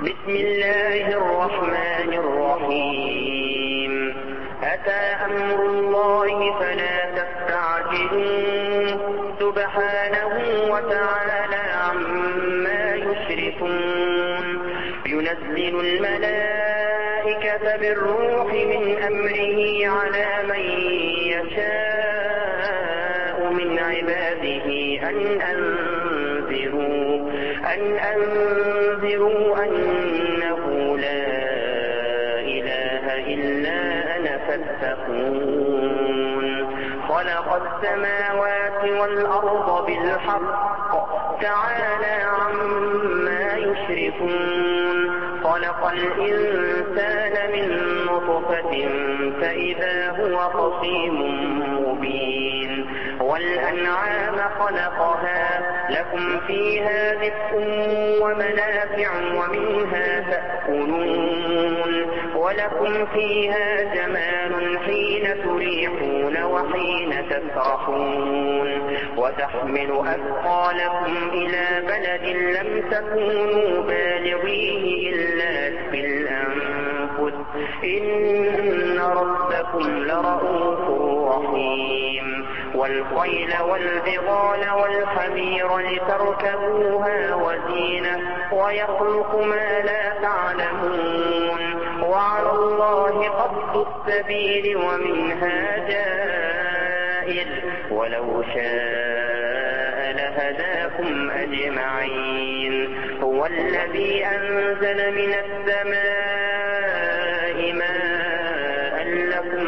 بسم الله الرحمن الرحيم أتى أمر الله فلا تستعجلوه سبحانه وتعالى عما يشركون ينزل الملائكة بالروح من أمره على من يشاء من عباده أن أنذروا أنه لا إله إلا أنا فاتقون خلق السماوات والأرض بالحق تعالى عما يشركون خلق الإنسان من نطفة فإذا هو خصيم مبين والأنعام خلقها لكم فيها دفء ومنافع ومنها تأكلون ولكم فيها جمال حين تريحون وحين تسرحون وتحمل أثقالكم إلى بلد لم تكونوا بالغيه إلا بالأنفس إن ربكم لرؤوف رحيم والخيل والبغال والحمير لتركبوها وزينة ويخلق ما لا تعلمون وعلى الله قصد السبيل ومنها جائر ولو شاء لهداكم أجمعين هو الذي أنزل من السماء ماء لكم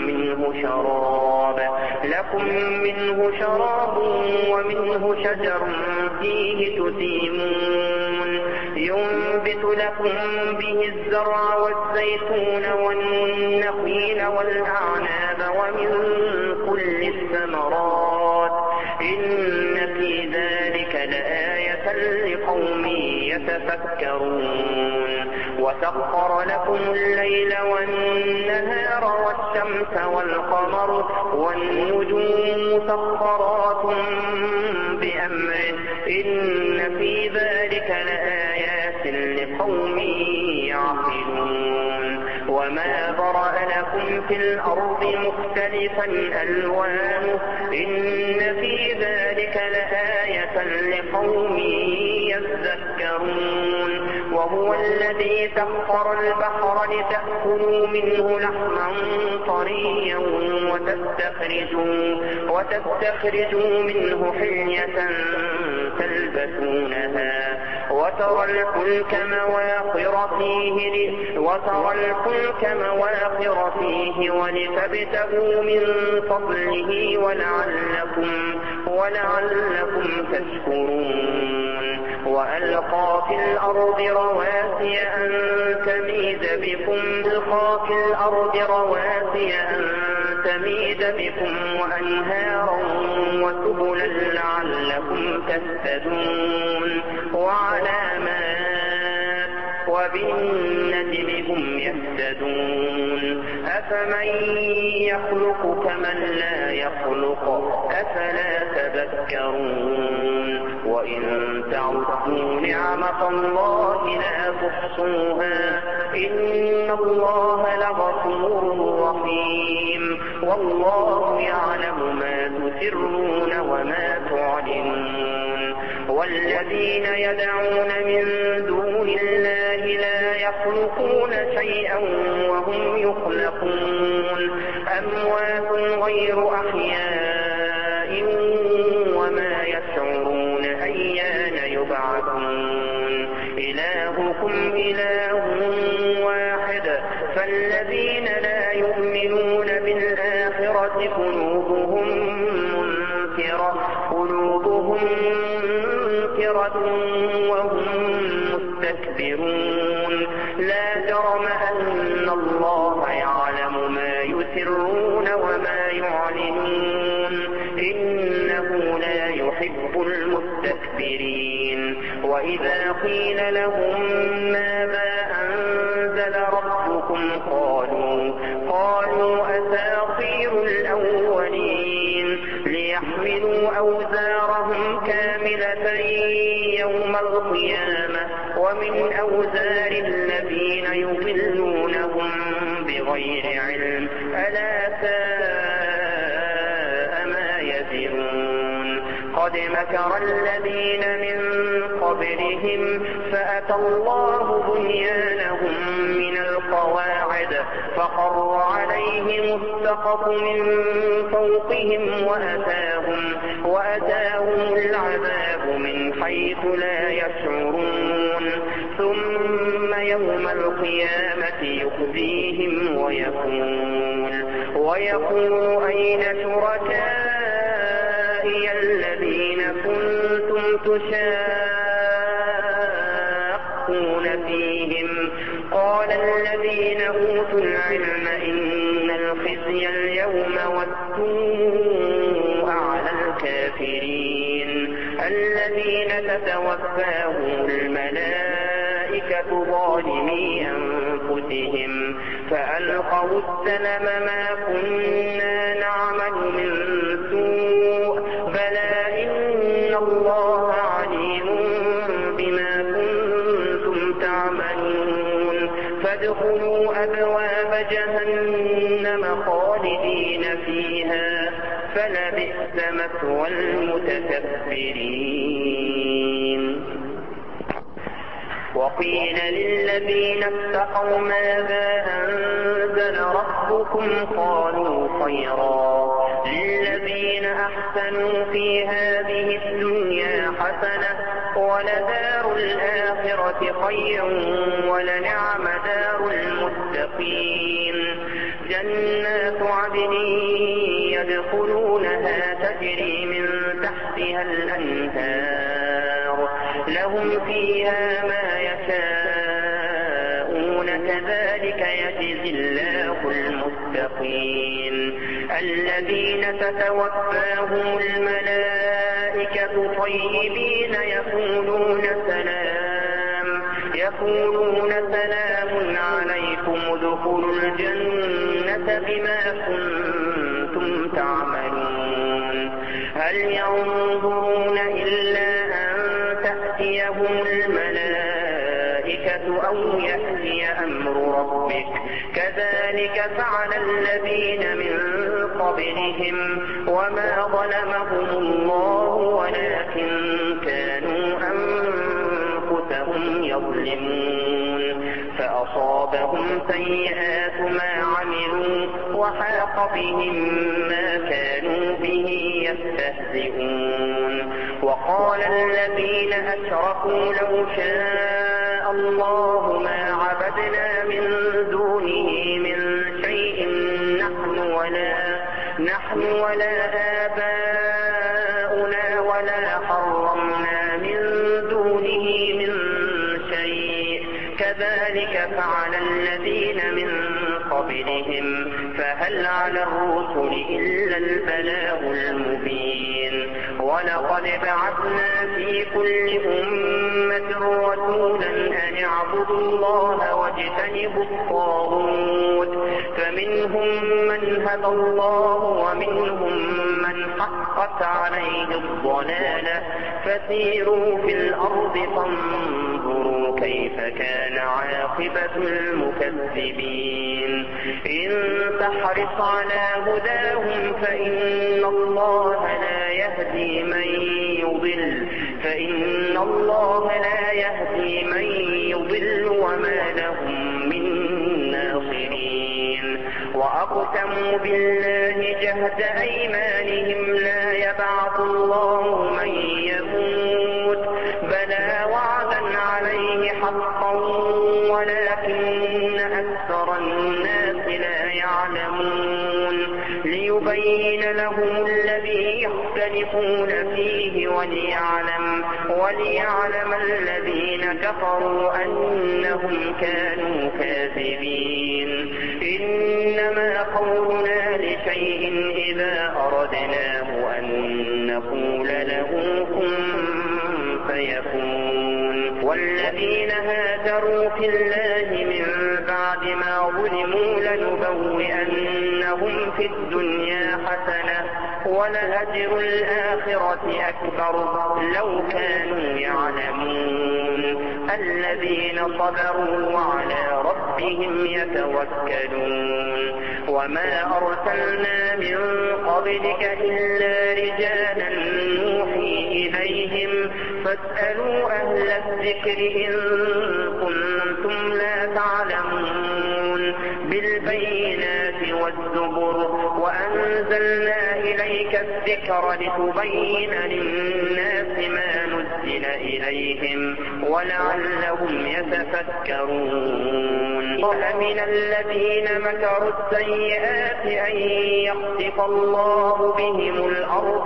منه شراب ومنه شجر فيه تسيمون ينبت لكم به الزرع والزيتون والنخيل والأعناب ومن كل الثمرات إن في ذلك لآية لقوم يتفكرون وسخر لكم الليل والنهار والشمس والقمر والنجوم مسخرات بأمره إن في ذلك لآيات لقوم يعقلون وما ذرأ لكم في الأرض مختلفا ألوانه إن في ذلك لآية لقوم يذكرون وهو الذي سخر البحر لتأكلوا منه لحما طريا وتستخرجوا منه حلية تلبسونها وترى الفلك مواخر فيه ولتبتغوا من فضله ولعلكم تشكرون وألقى في الأرض رواسي أن تميد بكم وأنهارا وسبلا لعلكم تهتدون وعلامات وبالنجم هم يهتدون أفمن يخلق كمن لا يخلق أفلا تذكرون وإن تعدوا نعمة الله لا تحصوها إن الله لغفور رحيم والله يعلم ما تسرون وما تعلنون والذين يدعون من دون الله لا يخلقون شيئا وهم يخلقون أموات غير أحياء وما يشعرون أيان يبعثون إلهكم إله واحد فالذين لا يؤمنون بالآخرة قلوبهم منكرة وهم مستكبرون لا جرم أن الله يعلم ما يسرون وما يعلنون إنه لا يحب المستكبرين وإذا قيل لهم ماذا أنزل ربكم قالوا أساطير الأولين ليحملوا أوزارهم كاملة يوم القيامة ومن ومن أوزار الذين يضلونهم بغير علم ألا ساء ما يزرون قد مكر الذين من قبلهم فأتى الله بنيانهم من القواعد فخر عليهم السقف من فوقهم وأتاهم العذاب من حيث لا يشعرون ثم يوم القيامة يخزيهم ويقول أين شركائي الذين كنتم تشاقون فيهم قال الذين أوتوا العلم إن الخزي اليوم والسوء على الكافرين الذين تتوفاهم الملائكة ظالمي أنفسهم فألقوا السلم ما كنا نعمل من سوء بلى إن الله عليم بما كنتم تعملون فادخلوا أبواب جهنم خالدين فيها فلبئس مثوى المتكبرين وقيل للذين اتقوا ماذا أنزل ربكم قالوا خيرا للذين أحسنوا في هذه الدنيا حسنة ولدار الآخرة خير ولنعم دار المتقين جنات عدن يدخلونها تجري من تحتها الأنهار لهم فيها ما يشاءون كذلك يجزي الله المتقين الذين تتوفاهم الملائكة طيبين يقولون سلام عليكم ادخلوا الجنة بما كنتم تعملون هل ينظرون إلا أن تأتيهم الملائكة أو يأتي أمر ربك كذلك فعل الذين من قبلهم وما ظلمهم الله ولكن كانوا أنفسهم يظلمون فأصابهم سيئات ما عملوا وحاق بهم ما كانوا به يستهزئون وقال الذين أشركوا لو شاء الله ما عبدنا من دونه من شيء نحن ولا آباؤنا ولا حرمنا من دونه من شيء كذلك فعل الذين من قبلهم فهل على الرسل إلا البلاغ المبين ولقد بعثنا في كل أمة رسولا أن اعبدوا الله واجتنبوا الطاغوت فمنهم من هدى الله ومنهم من حقت عليه الضلالة فسيروا في الأرض فانظروا كيف كان عاقبة المكذبين إن تحرص على هداهم فإن الله لا يهدي من يضل وما لهم من ناصرين وأقسموا بالله جهد أيمانهم لا يبعث الله من يموت بلى وعدا عليه حقا ولكن أكثر الناس لا يعلمون ليبين لهم الذي يختلفون فيه وليعلم الذين كفروا أنهم كانوا كاذبين إنما قولنا لشيء إذا أردناه أن نقول له كن فيكون والذين هاجروا في الله من بعد ما ظلموا لنبوئنهم في الدنيا حسنة ولأجر الآخرة أكبر لو كانوا يعلمون الذين صبروا وعلى ربهم يتوكلون وما أرسلنا من قبلك إلا رجالا نوحي إليهم فاسألوا أهل الذكر إن كنتم لا تعلمون بالبينات والزبر وأنزلنا إليك الذكر لتبين للناس ما نزل إليهم ولعلهم يتفكرون وأمن الذين مكروا السيئات أن يخسف الله بهم الأرض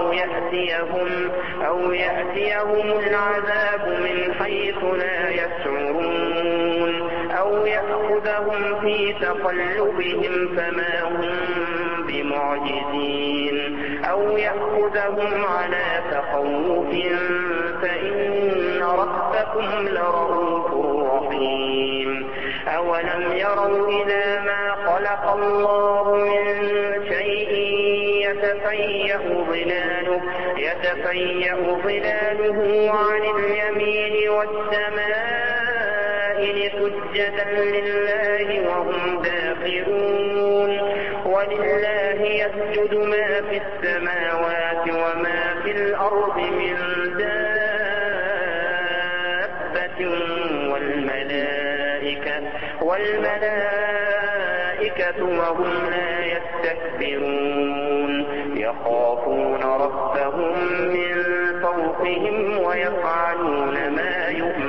أو يأتيهم العذاب من حيث لا يشعرون أو يأخذهم في تقلبهم فما هم بمعجزين أو يأخذهم على تخوف فإن ربكم لرؤوف رحيم أولم يروا إلى ما خلق الله من شيء يتفيأ ظلاله عن اليمين والسماء سجدا لله وهم داخرون ولله يسجد ما في السماوات وما في الأرض من دابة والملائكة وهم لا يستكبرون يخافون ربهم من فوقهم ويفعلون ما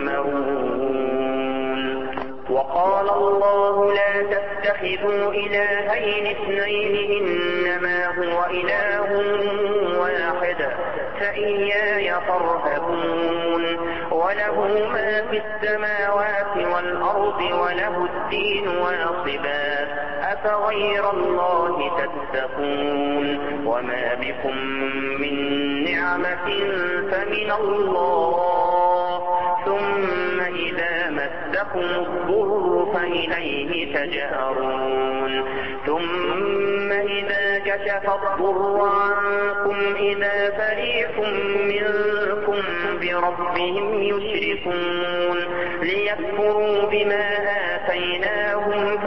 يؤمرون وقال الله لا تتخذوا إلهين اثنين إنما هو إله واحد فإياي فارهبون وله ما في السماوات والأرض وله الدين واصبا أفغير الله تتقون وما بكم من نعمة فمن الله ثم إذا مسكم الضر فإليه تجأرون ثم إذا كشف الضر عنكم إذا فريق منكم بربهم يشركون ليكفروا بما آتيناهم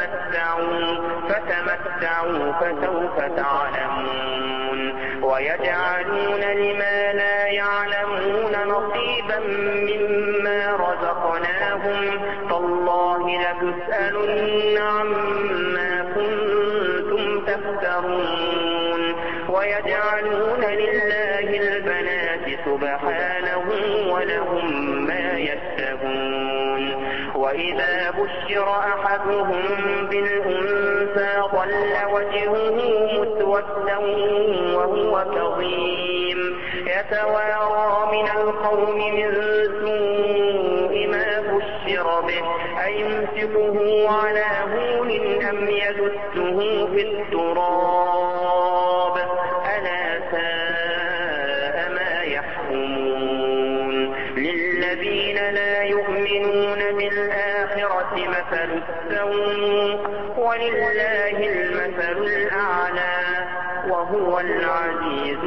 فتمتعوا فسوف تعلمون ويجعلون لما لا يعلمون نصيبا مما رزقناهم تالله لتسألن عما كنتم تفترون ويجعلون لله البنات سبحانه ولهم ما يشتهون وإذا بشر أحدهم بالأنثى ظل وجهه مسودا وهو كظيم يتوارى من القوم من سوء ما بشر به أيمسكه على هون أم يدسه في التراب ألا ساء ما يحكمون للذين لا يؤمنون بالآخرة مثل السوء ولله المثل الأعلى وهو العزيز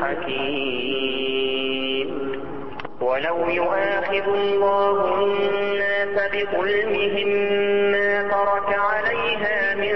الحكيم ولو يؤاخذ الله الناس بظلمهم ما ترك عليها من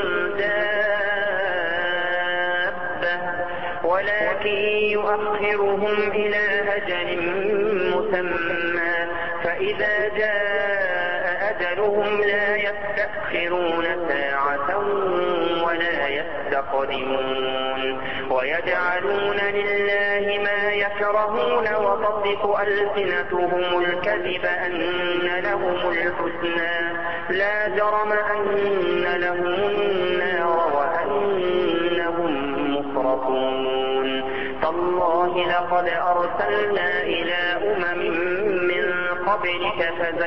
دابة ولكن يؤخرهم إلى أجل مسمى فإذا جاء أجلهم لا يستأخرون ساعة ولا يستقدمون ويجعلون لله ما يكرهون وتصف ألسنتهم الكذب أن لهم الحسنى لا جرم أن لهم النار وأنهم مفرطون تالله لقد أرسلنا إلى أمم من قبلك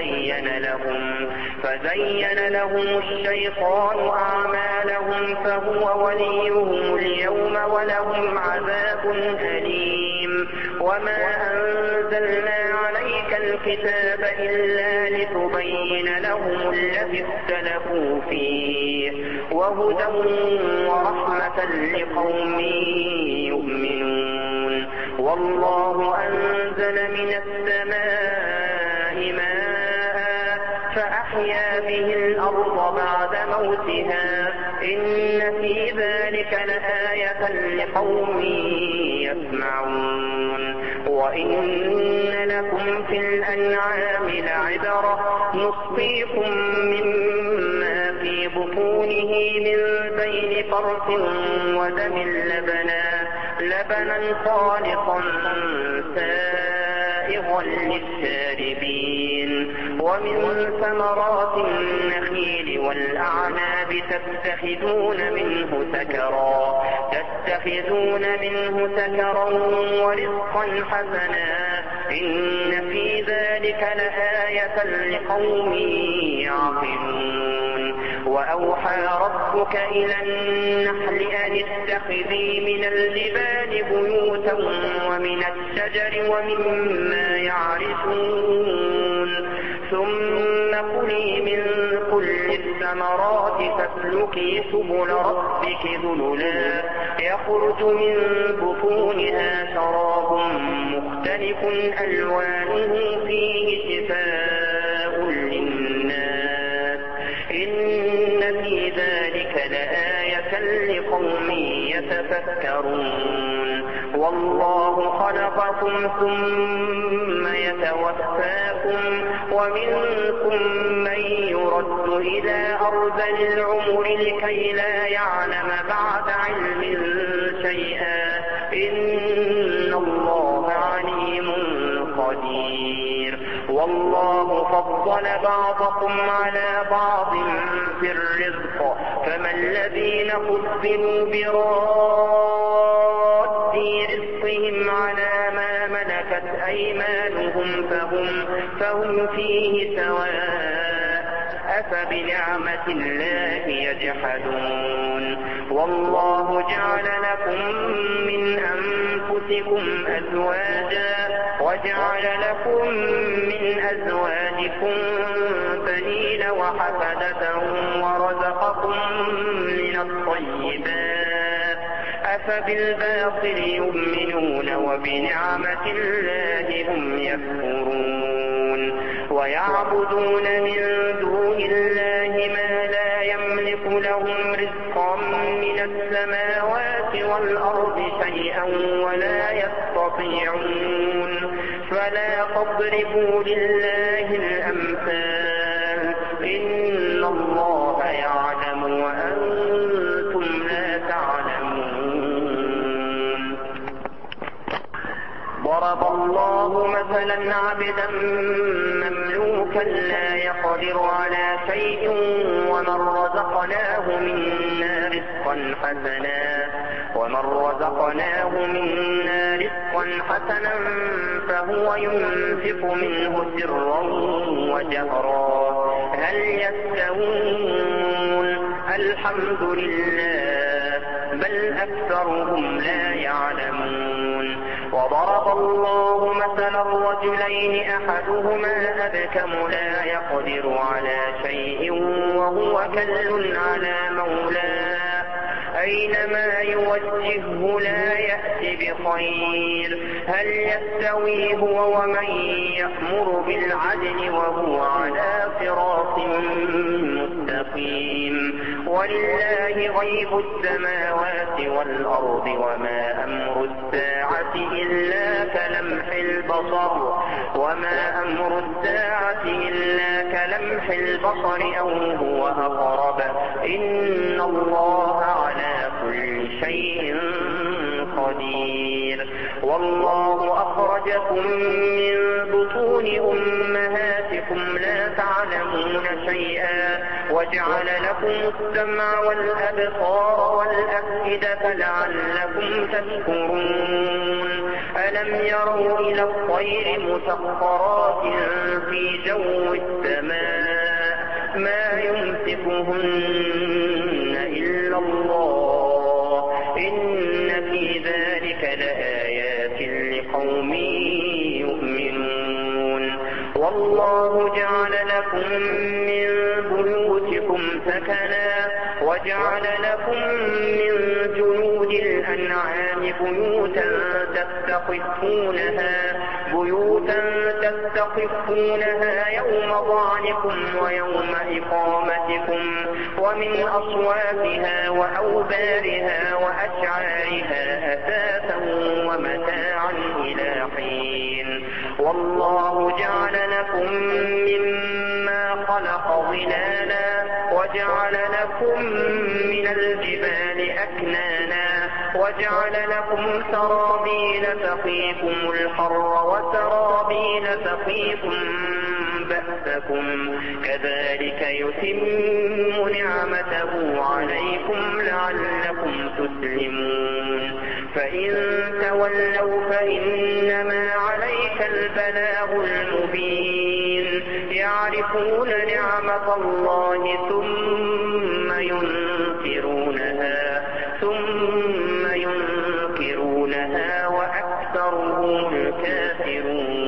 فزين لهم الشيطان أعمالهم فهو وليهم اليوم ولهم عذاب أليم وما أنزلنا عليك الكتاب إلا لتبين لهم الذي اختلفوا فيه وهدى ورحمة لقوم يؤمنون والله أنزل من السماء فأحيا به الأرض بعد موتها إن في ذلك لآية لقوم يسمعون وإن لكم في الأنعام لعبرة نسقيكم مما في بطونه من بين فرث ودم لبنا خالصا سائغا للشاربين ومن ثمرات النخيل والأعناب تتخذون منه سكرا ورزقا حسنا إن في ذلك لآية لقوم يعقلون وأوحى ربك إلى النحل أن اتخذي من الجبال بيوتا ومن الشجر ومما يعرشون ثم كلي من كل الثمرات فاسلكي سبل ربك ذللا يخرج من بطونها شراب مختلف ألوانه فيه شفاء للناس إن في ذلك لآية لقوم يتفكرون والله خلقكم ثم يتوفاكم ومنكم من يرد إلى أرذل العمر لكي لا يعلم بعد علم شيئا إن الله عليم قدير والله فضل بعضكم على بعض في الرزق فما الذين فضلوا براد رزقهم على ما ملكت أيمانهم فهم فيه سواء أفبنعمة الله يجحدون والله جعل لكم من أنفسكم أزواجا وجعل لكم من أزواجكم بنين وحفدة ورزقكم من الطيبات أفبالباطل يؤمنون وبنعمة الله هم يكفرون ويعبدون من دون الله ما لا يملك لهم رزقا من السماوات والأرض شيئا ولا يستطيعون فلا تضربوا لله الأمثال إن الله يعلم وأنتم لا تعلمون ضرب الله مثلا عبدا مملوكا لا يقدر على شيء ومن رزقناه منا رزقا حسنا فهو ينفق منه سرا وجهرا هل يستوون الحمد لله بل أكثرهم لا يعلمون وضرب الله مثلا رجلين أحدهما أبكم لا يقدر على شيء وهو كل على مولاه أينما يوجهه لا يأتي بخير هل يستوي هو ومن يأمر بالعدل وهو على صراط مستقيم ولله غيب السماوات والأرض وما أمر الساعة إلا كلمح البصر أو هو أقرب إن الله على كل شيء قدير والله أخرجكم من بطون أمهاتكم لا تعلمون شيئا وجعل لكم السمع والأبصار والأفئدة لعلكم تشكرون ألم يروا إلى الطير مسخرات في جو السماء ما يمسكهن إلا الله إن في ذلك لآيات لقوم يؤمنون والله جعل لكم من بيوتكم سكنا وجعل لكم من جلود الأنعام بيوتا بيوتا تستخفونها يوم ظعنكم ويوم إقامتكم ومن أصواتها وأوبارها وأشعارها أثاثا ومتاعا إلى حين والله جعل لكم مما خلق ظلالا وجعل لكم من الجبال أكنانا وجعل لكم سرابيل تقيكم الحر وسرابيل تقيكم بأسكم كذلك يتم نعمته عليكم لعلكم تسلمون فإن تولوا فإنما عليك البلاغ المبين يعرفون نعمة الله ثم ينكرونها وأكثرهم الكافرون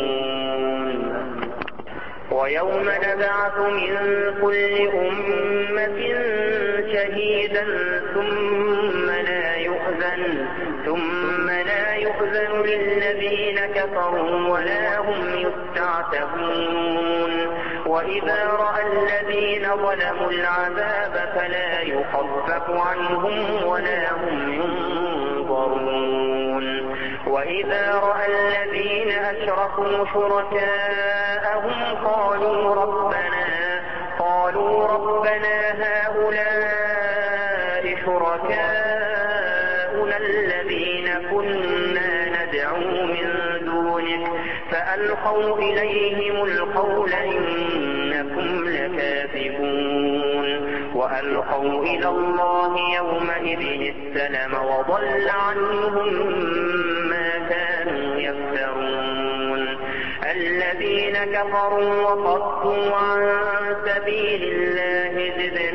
ويوم نبعث من كل أمة شهيدا ثم لا يؤذن للذين كفروا ولا هم يستعتبون وإذا رأى الذين ظلموا العذاب فلا يخفف عنهم ولا هم ينظرون وإذا رأى الذين أشركوا شركاءهم قالوا ربنا هؤلاء شركاؤنا الذين كنا ندعو من دونك فألقوا إليهم القول إنكم لكاذبون وألقوا إلى الله يومئذ السلم وضل عنهم ما كانوا يفترون الذين كفروا وصدوا عن سبيل الله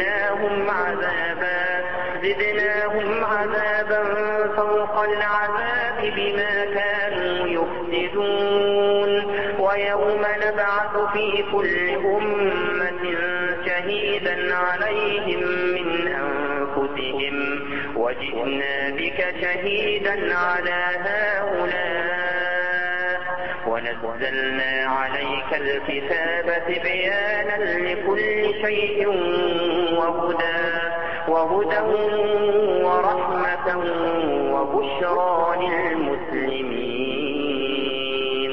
زدناهم عذابا فوق العذاب بما كانوا يفسدون ويوم نبعث في كل أمة شهيدا عليهم من أنفسهم وجئنا بك شهيدا على هؤلاء ونزلنا عليك الكتاب بيانا لكل شيء وهدى ورحمة وبشرى للمسلمين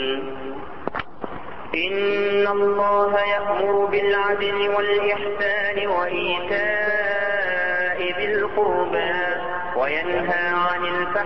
إن الله يأمر بالعدل والإحسان وإيتاء ذي القربى وينهى عن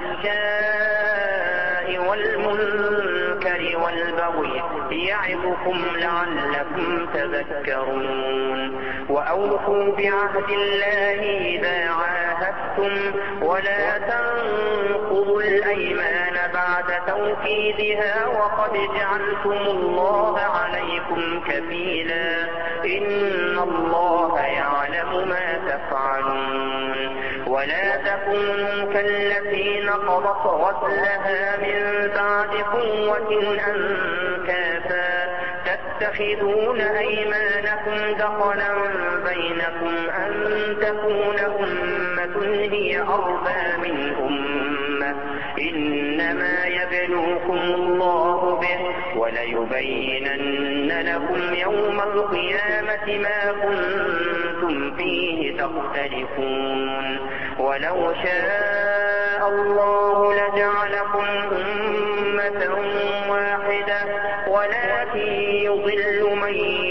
الفحشاء والمنكر والبغي يعظكم لعلكم تذكرون وأوفوا بعهد الله إذا عاهدتم ولا تنقضوا الأيمان بعد توكيدها وقد جعلتم الله عليكم كفيلا إن الله يعلم ما تفعلون ولا تكونوا كالتي نقضت غزلها من بعد قوة أنكاثا تتخذون أيمانكم دخلا بينكم أن تكون أمة هي أربى من أمة إنما يبلوكم الله به وليبينن لكم يوم القيامة ما كنتم فيه تختلفون ولو شاء الله لجعلكم أمة واحدة ولكن يضل من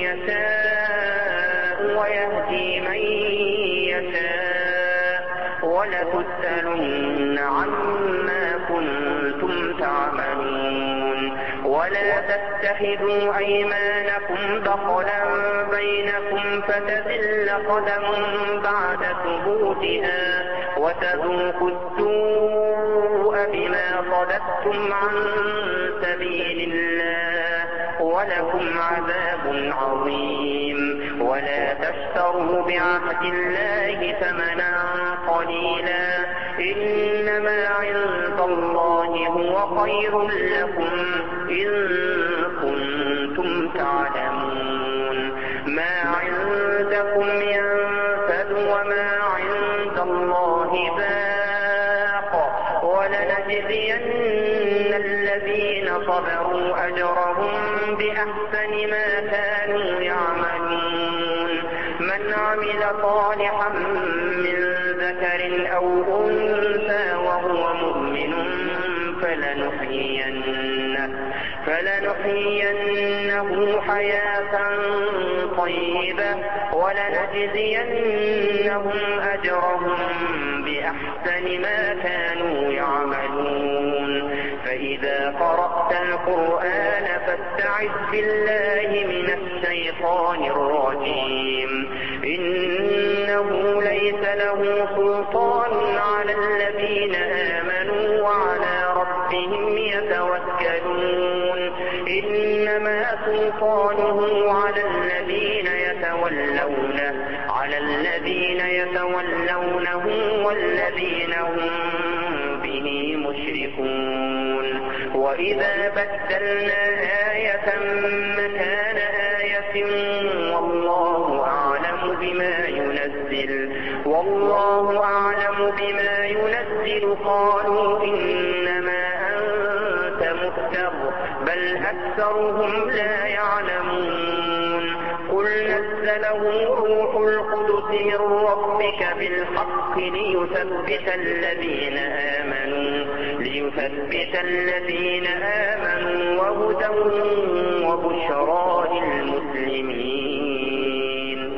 يشاء ويهدي من يشاء ولتسألن عما كنتم تعملون ولا تتخذوا أيمانكم دخلا بينكم فتزل قدم بعد ثبوتها وتذوقوا السوء بما صددتم عن سبيل الله ولكم عذاب عظيم ولا تشتروا بعهد الله ثمنا قليلا إنما عند الله هو خير لكم إن كنتم تعلمون ما عندكم ينفد وما عند الله باق ولنجزين الذين صبروا أجرهم بأحسن ما كانوا يعملون من عمل صالحا من ذكر أو أنثى وهو مؤمن فلنحيينه حياة طيبة ولنجزينهم أجرهم بأحسن ما كانوا يعملون فإذا قرأت القرآن فاستعذ بالله من الشيطان الرجيم إنه ليس له سلطان على الذين آمنوا وعلى ربهم يتوكلون إنما سلطانه على الذين يتولونه والذين هم به مشركون وإذا بدلنا آية مكان آية والله أعلم بما ينزل قالوا إنما أنت مفتر بل أكثرهم لا يعلمون قل نزله روح القدس من ربك بالحق ليثبت الذين آمنوا وهدى وبشرى للمسلمين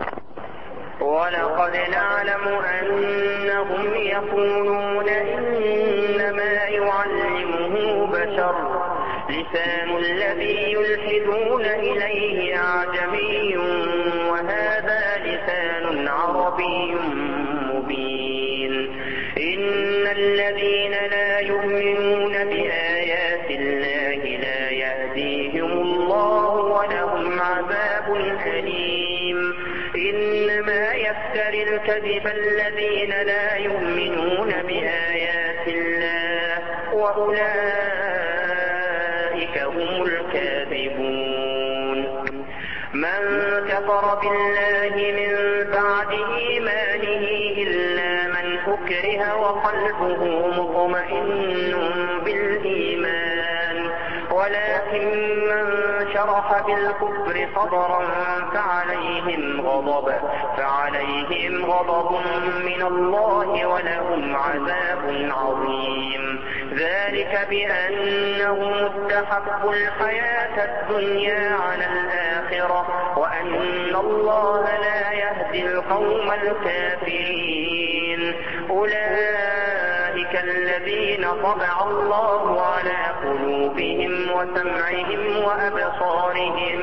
ولقد نعلم أنهم يقولون إنما يعلمه بشر لسان الذي يلحدون إليه أعجمي وهذا لسان عربي مبين إن الذين لا يؤمنون بآيات الله لا يهديهم الله ولهم عذاب أليم إنما يفتري الكذب الذين لا يؤمنون بآيات الله وأولئك هم الكاذبون من كفر بالله من بعد إيمانه إلا من أكره وقلبه مطمئن بالإيمان ولكن من شرح بالكفر صدرا فعليهم غضب من الله ولهم عذاب عظيم ذلك بأنهم استحبوا الحياة الدنيا على الآخرة وأن الله لا يهدي القوم الكافرين أولئك الذين طبع الله على قلوبهم وسمعهم وأبصارهم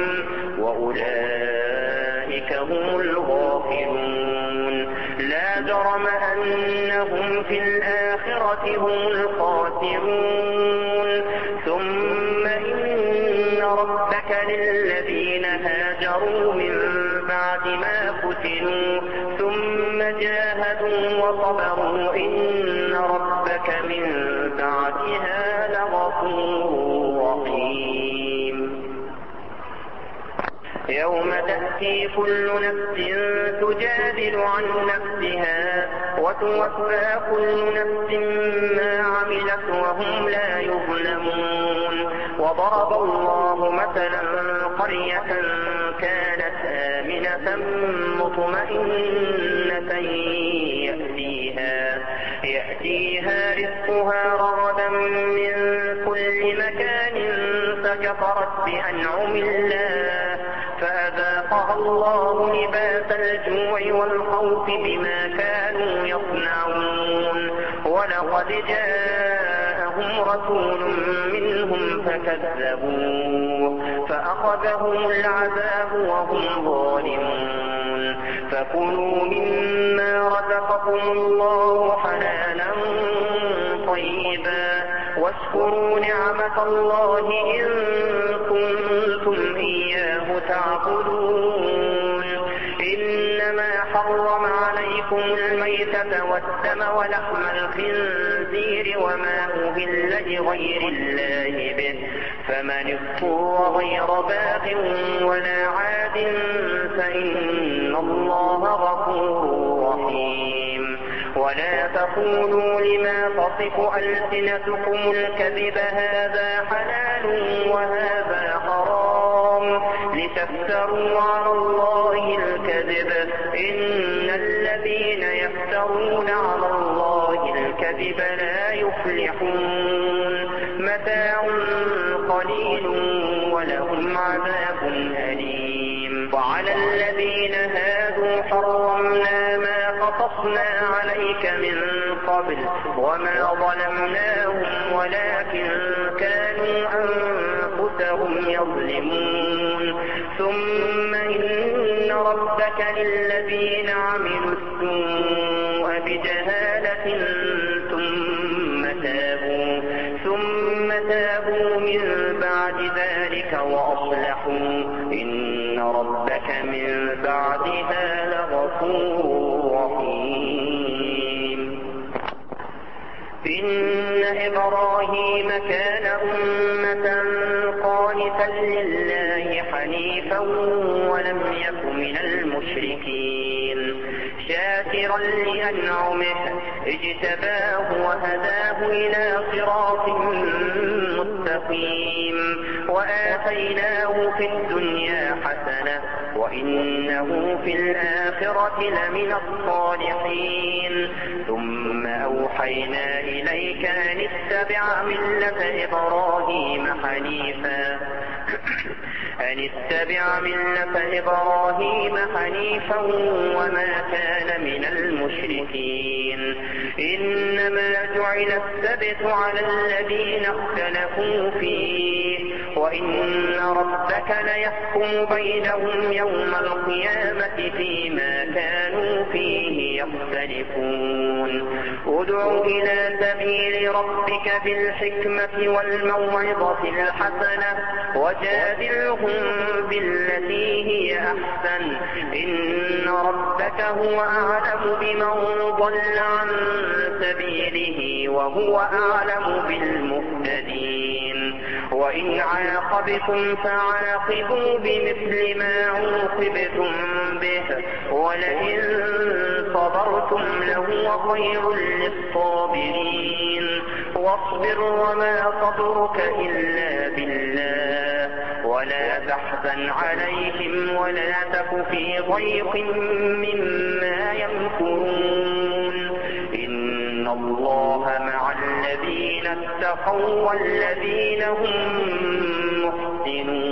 وأولئك هم الغافلون لا جرم أنهم في الآخرة هم الخاسرون ثم إن ربك للذين هاجروا من بعد ما فتنوا ثم جاهدوا وصبروا إن ربك من بعدها لغفور رحيم يوم تأتي كل نفس تجادل عن نفسها وتوفى كل نفس ما عملت وهم لا يظلمون وضرب الله مثلا قرية كانت آمنة مطمئنة يأتيها رزقها رغدا من كل مكان فكفرت بأنعم الله فأذاقها الله لباس الجوع والخوف بما كانوا يصنعون ولقد جاءهم رسول منهم فكذبوه فأخذهم العذاب وهم ظالمون فكلوا مما رزقكم الله حلالا طيبا واشكروا نعمة الله إن كنتم إياه تعبدون إنما حرم عليكم الميتة والدم ولحم الخنزير وما أهل لغير الله به فمن اضطر غير باغ ولا عاد فإن الله غفور رحيم ولا تقولوا لما تصف ألسنتكم الكذب هذا حلال وهذا حرام لتفتروا على الله الكذب إن الذين يفترون على الله الكذب لا يفلحون متاع قليل ولهم عذاب أليم وعلى الذين هادوا حرمنا ما قصصنا عليك من قبل وما ظلمناهم ولكن كانوا أنفسهم يظلمون ثم إن ربك للذين عملوا السوء بجهالة ثم تابوا من بعد ذلك وأصلحوا إن ربك من بعدها لغفور رحيم إن إبراهيم كان أمة قانتا لله حنيفا ولم يك من المشركين شاكرا لأنعمه اجتباه وهداه إلى صراط مستقيم وآتيناه في الدنيا حسنة وإنه في الآخرة لمن الصالحين ثم أوحينا إليك أن اتبع ملة إبراهيم حنيفا وما كان من المشركين إنما جعل السبت على الذين اختلفوا فيه وإن ربك ليحكم بينهم يوم القيامة فيما كانوا فيه يختلفون ادع إلى سبيل ربك بالحكمة والموعظة الحسنة وجادلهم بالتي هي أحسن إن ربك هو أعلم بمن ضل عن سبيله وهو أعلم بالمهتدين وإن عاقبتم فعاقبوا بمثل ما عوقبتم به ولئن صبرتم لهو خير للصابرين واصبر وما صبرك إلا بالله ولا تحزن عليهم ولا تك في ضيق مما يمكرون إن الله مع الذين اتقوا والذين هم محسنون